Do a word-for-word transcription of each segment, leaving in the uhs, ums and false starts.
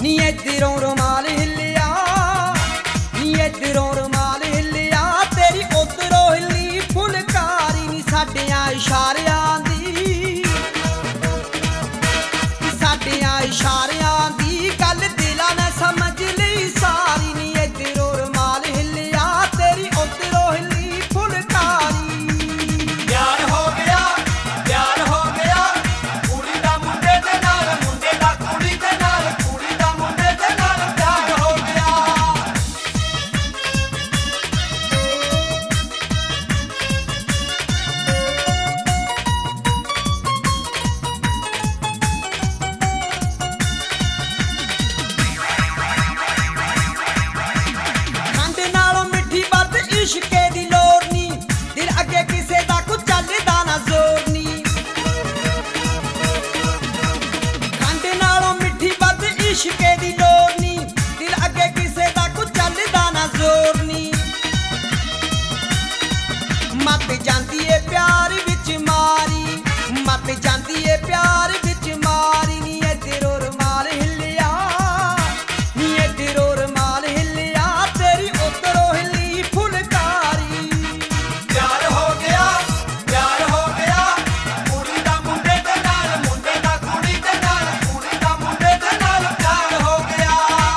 नी इधरों रुमाल हिलिया, नी इधरों रुमाल हिलिया, तेरी उधरों हिली फुलकारी नी साडियां इशारियां दी, साडियां इशारियां दी गल दिला ने समझ लई सारी। नी इधरों रुमाल हिलिया, तेरी उधरों हिली फुलकारी। प्यार हो गया, प्यार हो गया, कुड़ी दा मुंडे दे नाल, मुंडे दा कुड़ी दे नाल, कुड़ी दा मुंडे दे नाल प्यार हो गया। खंड नालों मिठी बात इश्के दी लोड़ नी, दिल अगे किसे दा कुछ चलदा ना जोर नी। खंड नालों मिठी बात इश्के दी लोड़ नी, दिल अगे किसे दा कुछ चलदा ना जोर नी। मत जांदी ए प्यार विच मारी, मत जांदी ए प्यार विच मारी। नी इधरों रुमाल हिलिया, नी इधरों रुमाल हिलिया, तेरी उधरों हिली फुलकारी। प्यार हो गया, प्यार हो गया, कुड़ी दा मुंडे दे नाल, मुंडे दा कुड़ी दे नाल, कुड़ी दा मुंडे दे नाल प्यार हो गया।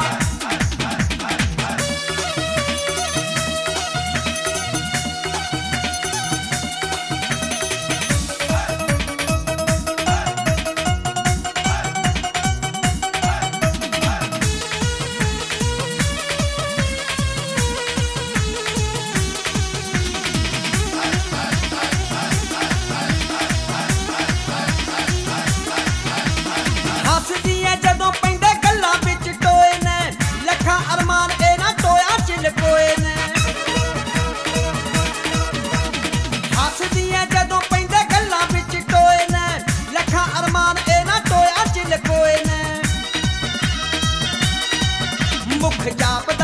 हसदी ऐ जदों पैंदे गल्लां विच टोए ने, लखां अरमान ए ना टोया च लकोए ने। हसदी ऐ जदों पैंदे गल्लां विच टोए ने, लखां अरमान ए ना टोया च लकोए ने। मुख जाप